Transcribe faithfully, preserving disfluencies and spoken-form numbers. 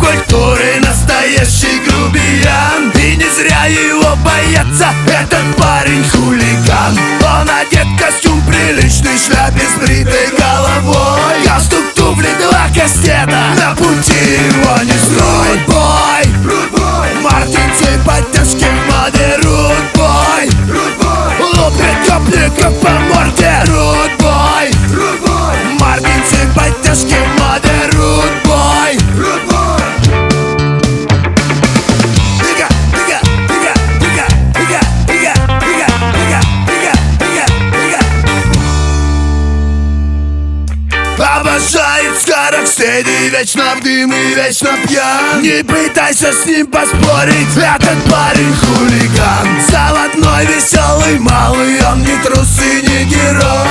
субкультуры настоящий грубиян. И не зря его боятся, этот парень хулиган. Он одет в костюм приличный, шляпе с бритой головой. Галстук, туфли, два кастета, на пути его не строй. Рудбой, мартинцы, подтяжки в моде. Рудбой, лупит гопников по морде. Рудбой, мартинцы, подтяжки в моде. Рудбой, Ига, ига, ига, ига, ига, ига, ига, ига, ига, ига, ига. Обожает скороксиди, вечно в дым и вечно пьян. Не пытайся с ним поспорить, этот парень хулиган. Заводной, веселый, малый, он не трус и не герой.